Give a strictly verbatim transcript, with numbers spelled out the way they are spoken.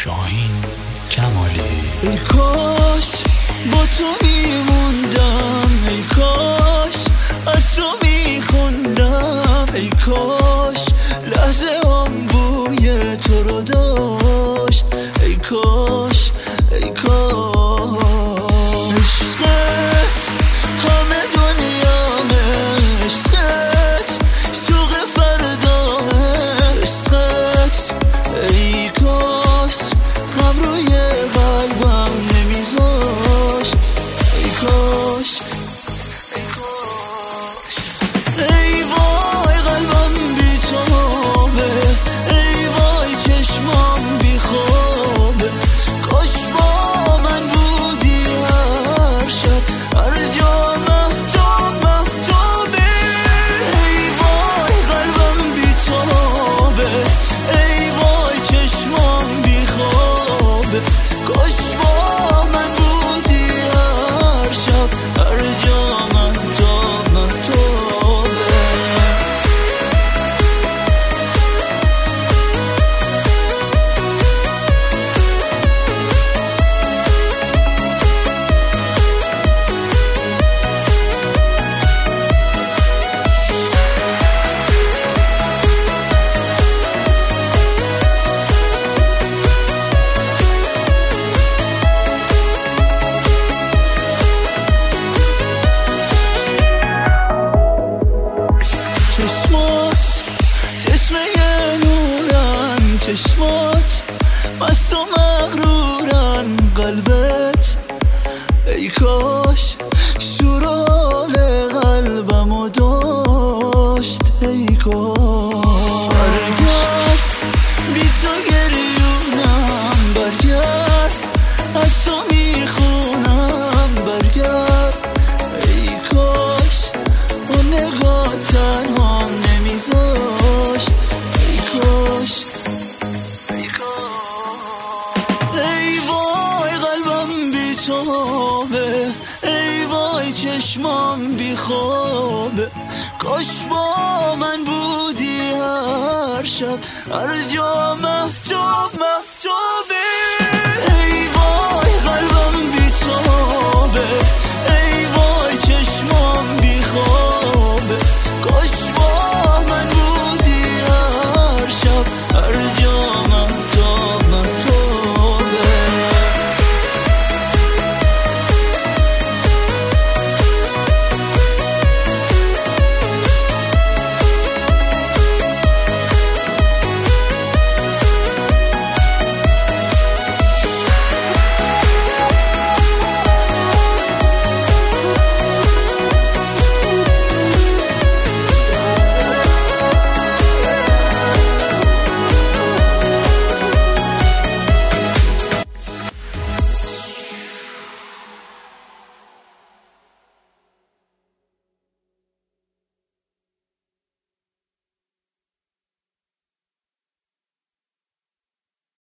شاهین کمالی. ای کاش با تو میموندم، ای کاش از تو میخوندم، ای کاش لحظه هم بوی تو رو داشت، ای کاش ای کاش. عشقت همه دنیامه، عشقت سوق فردامه، عشقت ای کاش غم روی قلبم نمیذاشت، ای کاش ای کاش. ای وای قلبم بی توبه، ای وای چشمام بی خوابه، کاش با من بودی هر شب هر جا مهتاب مهتابه. ای وای قلبم بی توبه، ای وای چشمام بی خوابه، کاش با من بودی هر شب هر جا مهتاب مهتابه. چشمات چشمه نورن، چشمات مست و مغرورن، قلبت ای کاش شور و حال قلبمو داشت، ای کاش. برگرد بی تو گریونم، برگرد از تو میخونم، برگرد ای کاش اون نگاه تنها نمیذاشت، ای کاش ای کاش. ای وای قلبم بی توبه، ای وای چشمام بی خوابه، کاش با من بودی هر شب هر جا مهتاب مهتابه. ای وای قلبم بی توبه،